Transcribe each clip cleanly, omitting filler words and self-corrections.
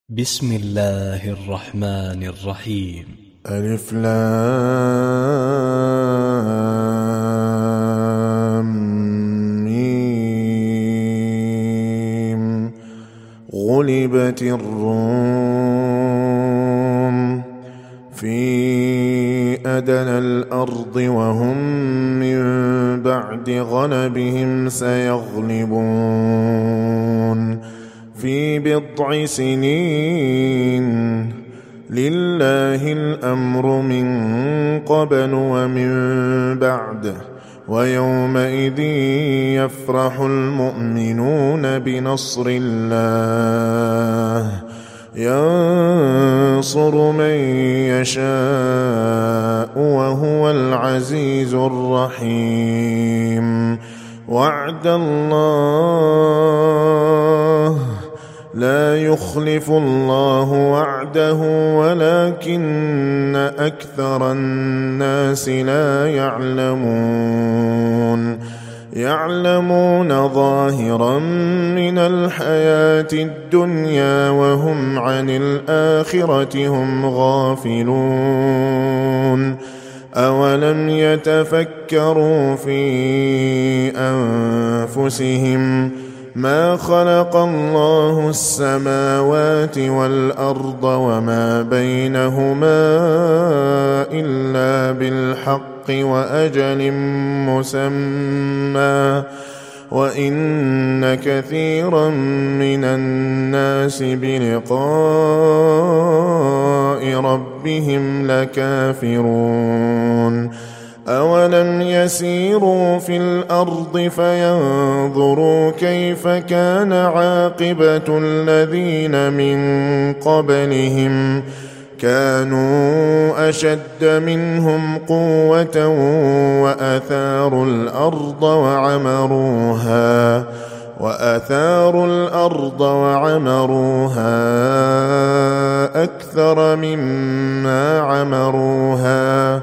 بسم الله الرحمن الرحيم. ألف لام ميم. غلبت الروم في أدنى الأرض وهم من بعد غلبهم سيغلبون في بضع سنين. لله الأمر من قبل ومن بعد ويومئذ يفرح المؤمنون بنصر الله ينصر من يشاء وهو العزيز الرحيم. وعد الله لا يخلف الله وعده ولكن أكثر الناس لا يعلمون ظاهرا من الحياة الدنيا وهم عن الآخرة هم غافلون. أولم يتفكروا في أنفسهم ما خلق الله السماوات والأرض وما بينهما إلا بالحق وأجل مسمى وإن كثيرا من الناس بلقاء ربهم لكافرون. أولم يسيروا في الأرض فينظروا كيف كان عاقبة الذين من قبلهم كانوا أشد منهم قوة وأثاروا الأرض وعمروها أكثر مما عمروها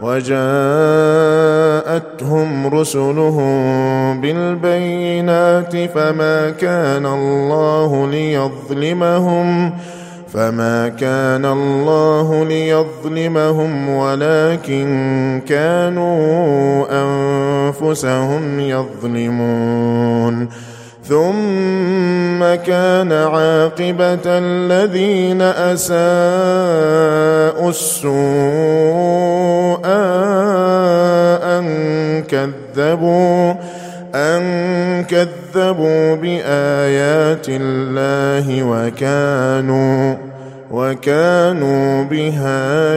وجاءتهم رسلهم بالبينات فما كان الله ليظلمهم ولكن كانوا أنفسهم يظلمون. ثم كان عاقبة الذين أساءوا السوء أن كذبوا بآيات الله وكانوا بها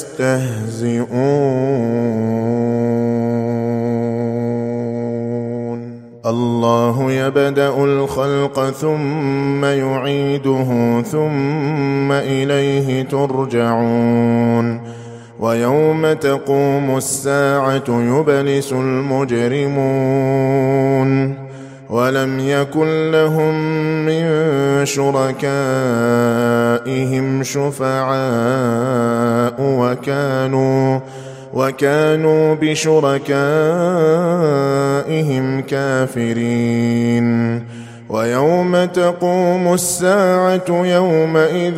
يستهزئون. الله يبدأ الخلق ثم يعيده ثم إليه ترجعون. ويوم تقوم الساعة يبلس المجرمون ولم يكن لهم من شركائهم شفعاء وكانوا بشركائهم كافرين. ويوم تقوم الساعة يومئذ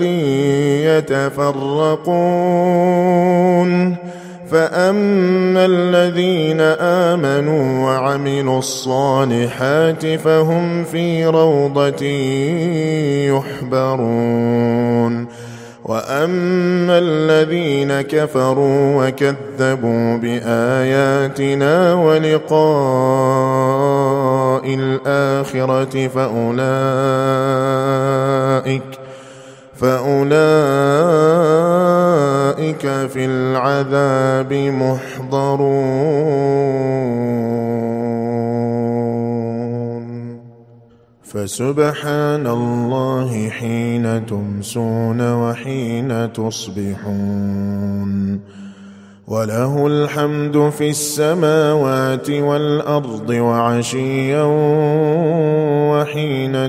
يتفرقون فأما الذين آمنوا وعملوا الصالحات فهم في روضة يحبرون. وأما الذين كفروا وكذبوا بآياتنا ولقاء الآخرة فأولئك في العذاب محضرون. فسبحان الله حين تمسون وحين تصبحون وله الحمد في السماوات والأرض وعشيا وحين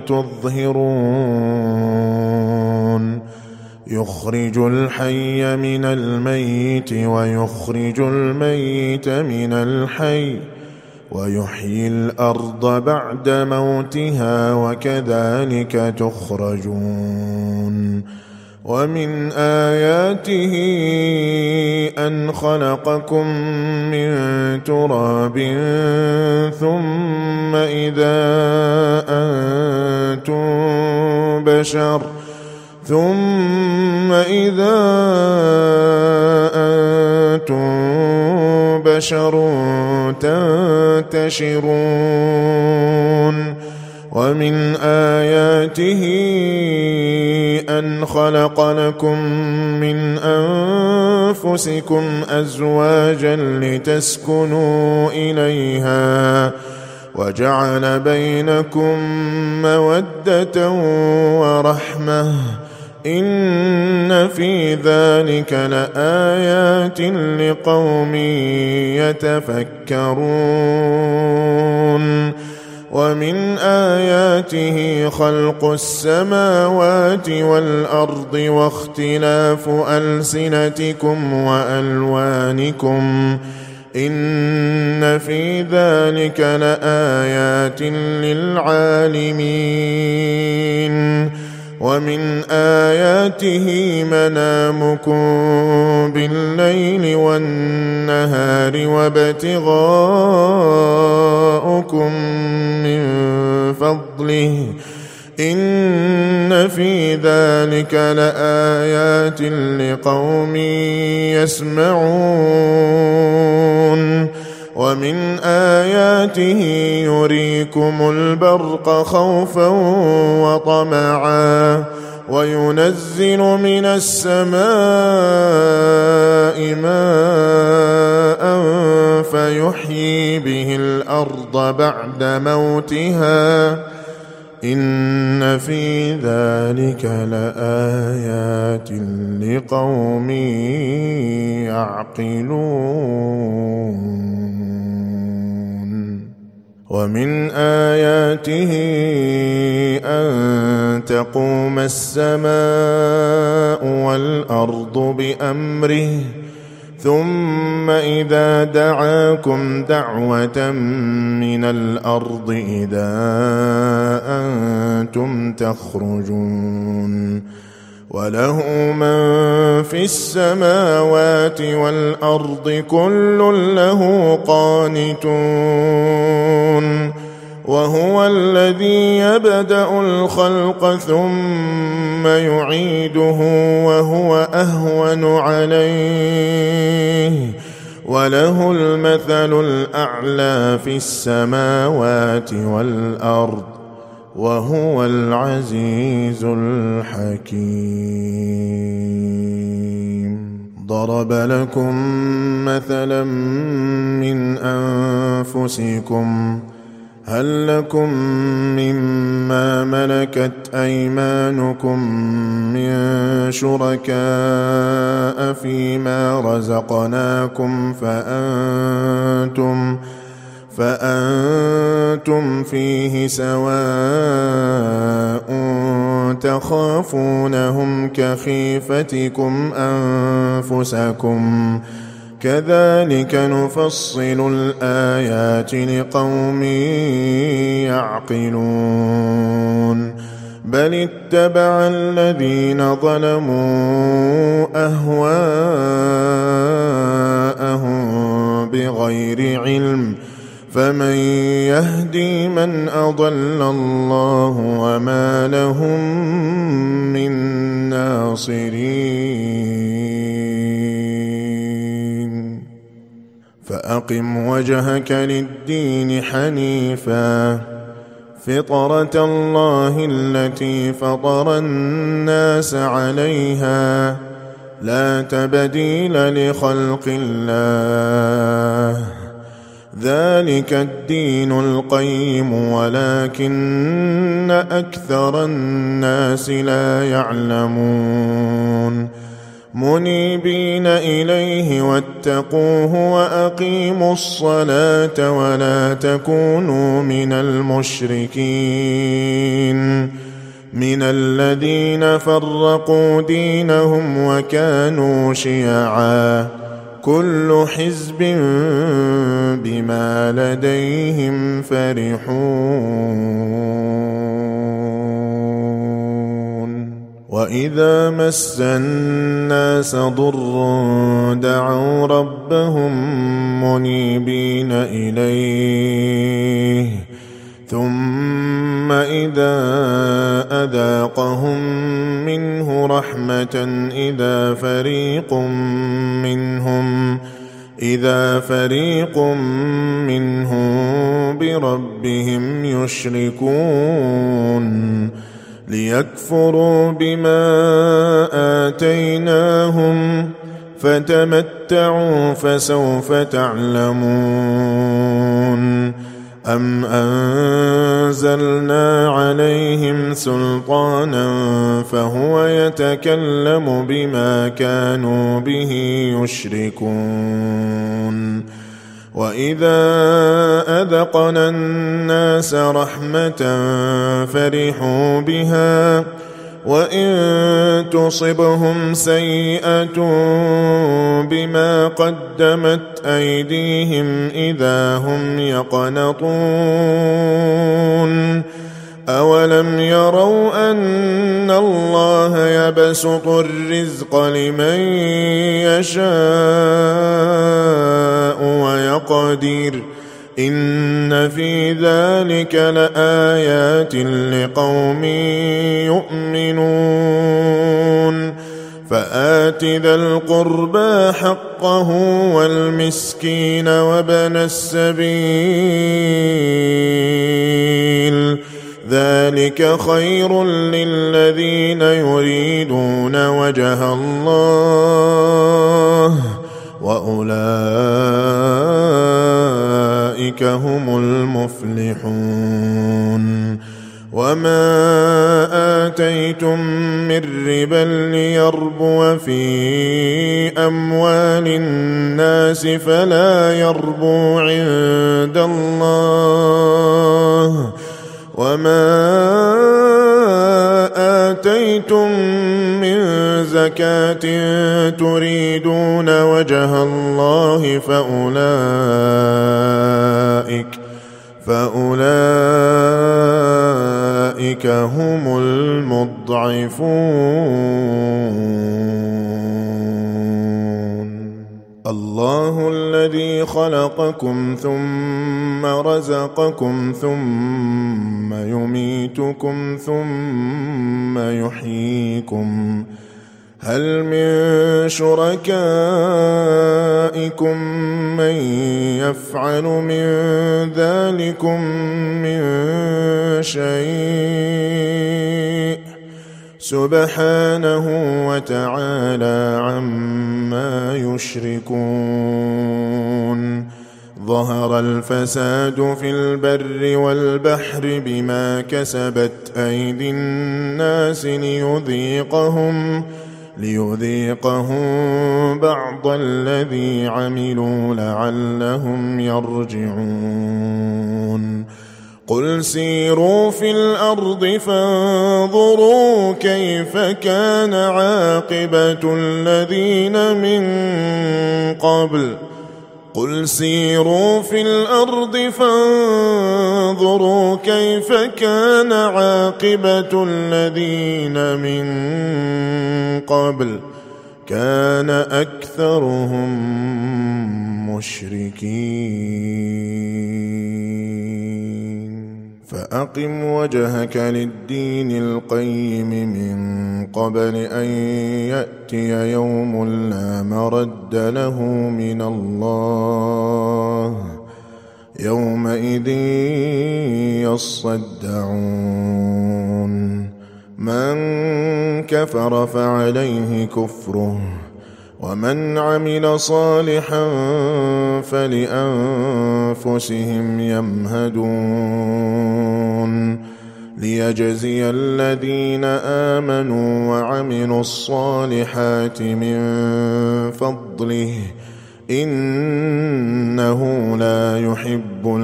تظهرون. يخرج الحي من الميت ويخرج الميت من الحي ويحيي الأرض بعد موتها وكذلك تخرجون. ومن آياته أن خلقكم من تراب ثم إذا أنتم بشر تنتشرون ومن آياته أن خلق لكم من أنفسكم أزواجا لتسكنوا إليها وجعل بينكم مودة ورحمة إن في ذلك لآيات لقوم يتفكرون ومن آياته خلق السماوات والأرض واختلاف ألسنتكم وألوانكم إن في ذلك لآيات للعالمين ومن آياته منامكم بالليل والنهار وابتغاؤكم من فضله إن في ذلك لآيات لقوم يسمعون ومن آياته يريكم البرق خوفا وطمعا وينزل من السماء ماء فيحيي به الأرض بعد موتها إن في ذلك لآيات لقوم يعقلون ومن آياته أن تقوم السماء والأرض بأمره ثم إذا دعاكم دعوة من الأرض إذا أنتم تخرجون وله من في السماوات والأرض كل له قانتون وهو الذي يبدأ الخلق ثم يعيده وهو أهون عليه وله المثل الأعلى في السماوات والأرض وهو العزيز الحكيم ضرب لكم مثلا من أنفسكم هل لكم مما ملكت أيمانكم من شركاء فيما رزقناكم فأنتم فيه سواء تخافونهم كخيفتكم أنفسكم كذلك نفصل الآيات لقوم يعقلون بل اتبع الذين ظلموا أهواءهم بغير علم فمن يهدي من أضل الله وما لهم من ناصرين فأقم وجهك للدين حنيفا فطرة الله التي فطر الناس عليها لا تبديل لخلق الله ذلك الدين القيم ولكن أكثر الناس لا يعلمون منيبين إليه واتقوه وأقيموا الصلاة ولا تكونوا من المشركين من الذين فرقوا دينهم وكانوا شيعا كل حزب بما لديهم فرحون وإذا مس الناس ضر دعوا ربهم منيبين إليه ثم إذا أذاقهم منه رحمة إذا فريق منهم بربهم يشركون ليكفروا بما آتيناهم فتمتعوا فسوف تعلمون أم أنزلنا عليهم سلطانا فهو يتكلم بما كانوا به يشركون وإذا أذقنا الناس رحمة فرحوا بها وإن تصبهم سيئة بما قدمت أيديهم إذا هم يقنطون أولم يروا أن الله يبسط الرزق لمن يشاء ويقدر إن في ذلك لآيات لقوم يؤمنون فآت ذا القربى حقه والمسكين وابن السبيل ذلك خير للذين يريدون وجه الله وأولئك هم المفلحون وما آتيتم من ربا ليربو في أموال الناس فلا يربو عند الله وما آتيتم من زكاة تريدون وجه الله فأولئك هم المضعفون الله الذي خلقكم ثم رزقكم ثم يميتكم ثم يحييكم هل من شركائكم من يفعل من ذلكم من شيء سبحانه وتعالى عما يشركون ظهر الفساد في البر والبحر بما كسبت أيدي الناس ليذيقهم بعض الذي عملوا لعلهم يرجعون قل سيروا في الأرض فانظروا كيف كان عاقبة الذين من قبل قل سيروا في الأرض فانظروا كيف كان عاقبة الذين من قبل كان أكثرهم مشركين فأقم وجهك للدين القيم من قبل أن يأتي يوم لا مرد له من الله يومئذ يصدعون من كفر فعليه كفره ومن عمل صالحا فلأنفسهم يمهدون ليجزي الذين آمنوا وعملوا الصالحات من فضله إنه لا يحب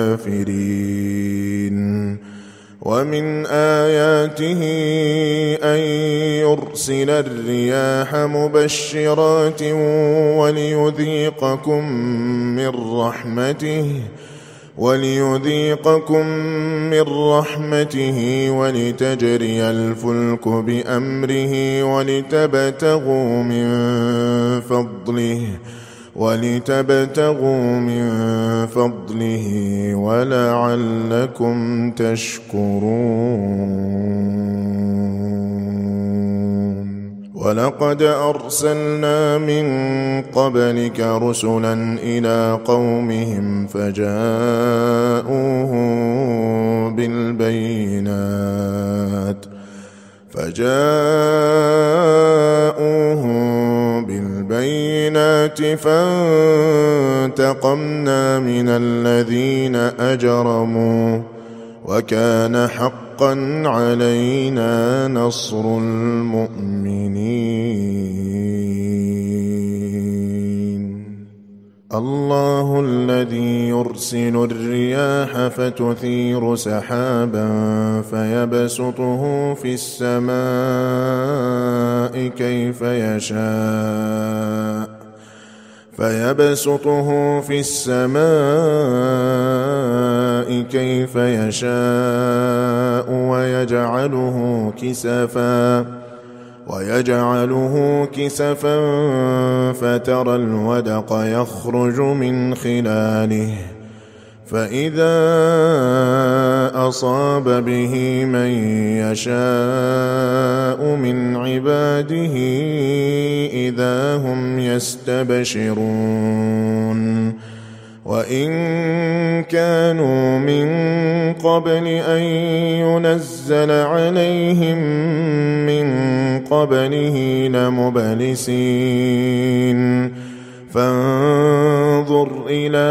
الكافرين ومن آياته أن يرسل الرياح مبشرات وليذيقكم من رحمته ولتجري الفلك بأمره ولتبتغوا من فضله ولعلكم تشكرون. ولقد أرسلنا من قبلك رسلا إلى قومهم فجاءوهم بالبينات فانتقمنا من الذين أجرموا وكان حقا علينا نصر المؤمنين. الله الذي يرسل الرياح فتثير سحابا فيبسطه في السماء كيف يشاء ويجعله كسفا فترى الودق يخرج من خلاله فإذا أصاب به من يشاء من عباده إذا هم يستبشرون. وإن كانوا من قبل أن ينزل عليهم من قبله لمبلسين. فانظر إلى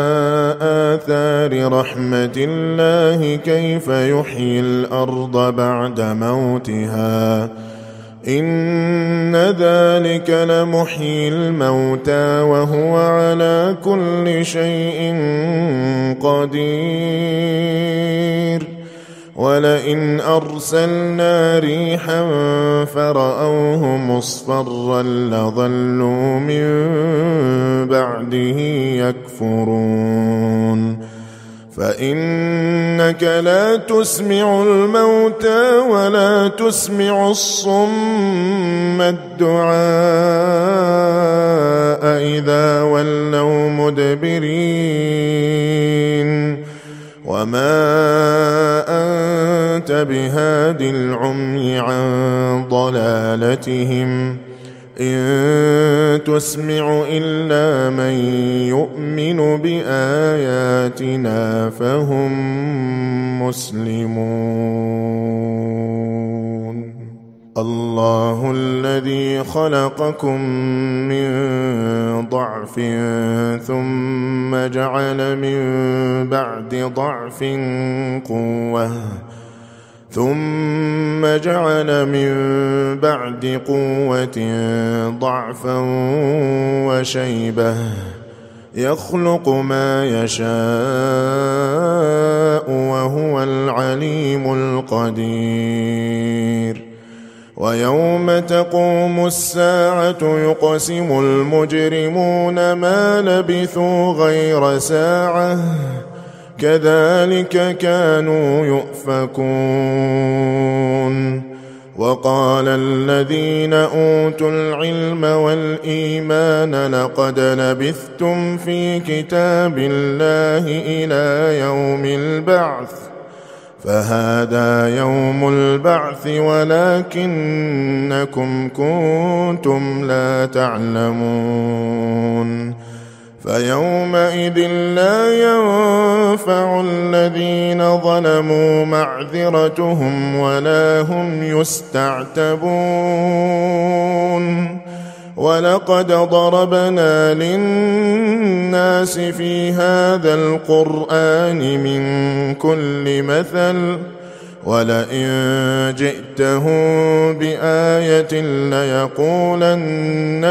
آثار رحمة الله كيف يحيي الأرض بعد موتها إن ذلك لمحيي الموتى وهو على كل شيء قدير. ولئن أرسلنا ريحا فرأوه مصفرا لظلوا من بعده يكفرون. فإنك لا تسمع الموتى ولا تسمع الصم الدعاء إذا ولوا مدبرين. وما أنت بهاد العمي عن ضلالتهم إن تسمع إلا من يؤمن بآياتنا فهم مسلمون. الله الذي خلقكم من ضعف ثم جعل من بعد ضعف قوة ثم جعل من بعد قوة ضعفا وشيبة يخلق ما يشاء وهو العليم القدير. ويوم تقوم الساعة يقسم المجرمون ما لبثوا غير ساعة كذلك كانوا يؤفكون. وقال الذين أوتوا العلم والإيمان لقد لبثتم في كتاب الله إلى يوم البعث فهذا يوم البعث ولكنكم كنتم لا تعلمون. فيومئذ لا ينفع الذين ظلموا معذرتهم ولا هم يستعتبون. ولقد ضربنا للناس في هذا القرآن من كل مثل ولئن جئتهم بآية ليقولن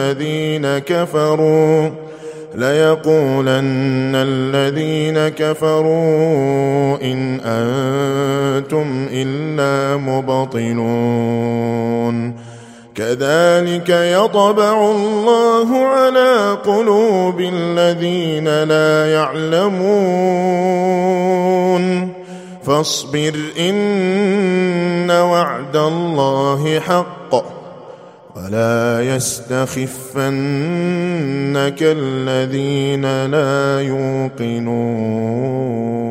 الذين كفروا إن أنتم إلا مبطلون. كذلك يطبع الله على قلوب الذين لا يعلمون فاصبر إن وعد الله حق ولا يستخفنك الذين لا يوقنون